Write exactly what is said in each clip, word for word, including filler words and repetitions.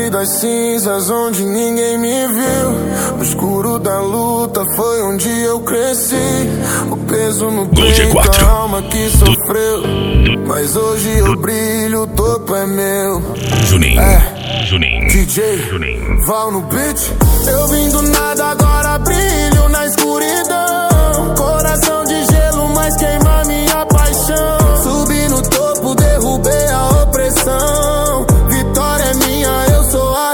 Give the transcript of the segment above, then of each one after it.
Vale das cinzas onde ninguém me viu. No escuro da luta foi onde eu cresci. O peso no peito, a alma que sofreu. Mas hoje eu brilho, o topo é meu. Juninho, é. Juninho, D J, Juninho. Val no beat. Eu vim do nada, agora brilho na escuridão. Coração de gelo, mas queima minha paixão. Subi no topo, derrubei a opressão. Vitória é minha, eu sou a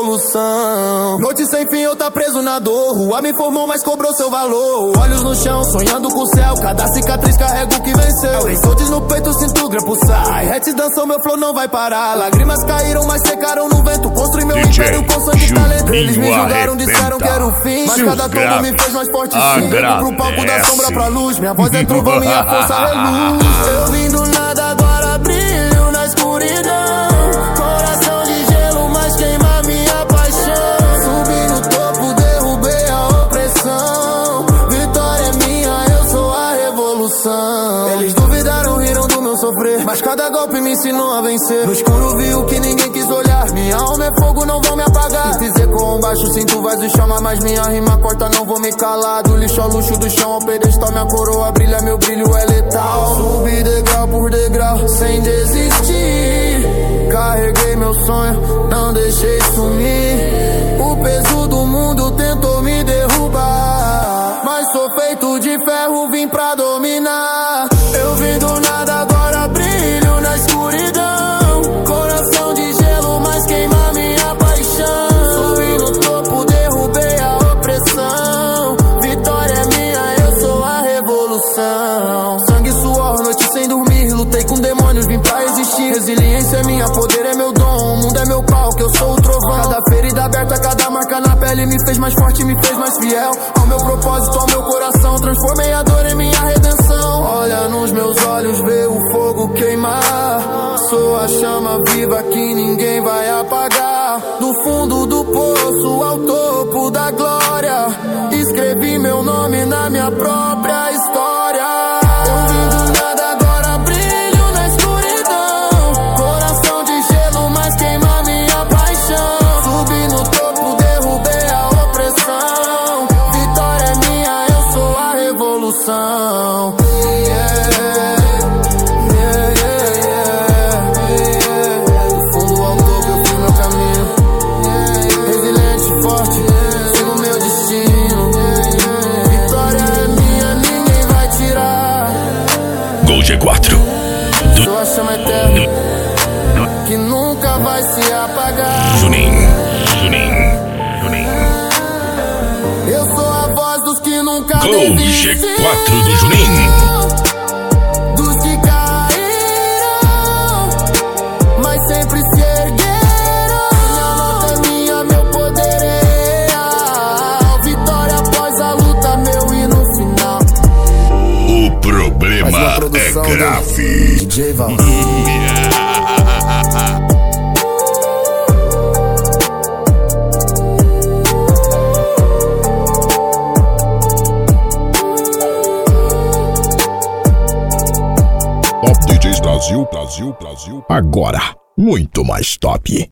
revolução. Noite sem fim, eu tá preso na dor. Rua me formou, mas cobrou seu valor. Olhos no chão, sonhando com o céu. Cada cicatriz carrega o que venceu. Lençotes no peito, sinto grampo sai. Hats dançam, meu flow não vai parar. Lágrimas caíram, mas secaram no vento. Construí meu D J império com sangue e talento. Eles me julgaram, disseram que era o fim. Mas cada tombo me fez mais forte sim. Eu vim pro palco da sombra pra luz. Minha voz é trovão, minha força é luz. Eu vim do nada, agora brilho na escuridão. Coração de gelo, mas queima minha paixão. Subi no topo, derrubei a opressão. Vitória é minha, eu sou a revolução. Eles duvidaram, riram do meu sofrer, mas cada golpe me ensinou a vencer. No escuro vi o que ninguém quis olhar. Minha alma é fogo, não vão me apagar. Dizer com baixo, sinto vazio, chama, mas minha rima corta, não vou me calar. Do lixo ao luxo, do chão ao pedestal, minha coroa brilha, meu brilho é letal. Subi degrau por degrau, sem desistir. Carreguei meu sonho, não deixei sumir. O peso do mundo tentou me derrubar, mas sou feito de ferro, vim pra dominar. Eu vim do nada, agora brilho na escuridão. Coração de gelo, mas queima minha paixão. Subi no topo, derrubei a opressão. Vitória é minha, eu sou a revolução. Sangue, suor, noite sem dormir. Lutei com demônios, vim pra existir. Resiliência é minha, poder é meu dom. O mundo é meu palco, eu sou o trovão. Cada ferida aberta, cada marca na pele me fez mais forte, me fez mais fiel ao meu propósito, ao meu coração. Transformei a dor em minha redenção. Olha nos meus olhos, vê o fogo queimar. Sou a chama viva que ninguém vai apagar. Do fundo do poço ao topo da glória, escrevi meu nome na minha própria história. Eu vim do nada, agora brilho na escuridão. Coração de gelo, mas queima minha paixão. Subi no topo, derrubei a opressão. Vitória é minha, eu sou a revolução. G quatro. Sou a chama eterna que nunca vai se apagar. Juninho, Juninho, Juninho. Eu sou a voz dos que nunca Gol G quatro do Juninho. Dos que caíram, mas sempre se ergueram. Minha nota é minha, meu poder é real. Vitória após a luta, meu hino final. O problema é grave. D J Val. Top D Js Brasil, Brasil, Brasil. Agora, muito mais top.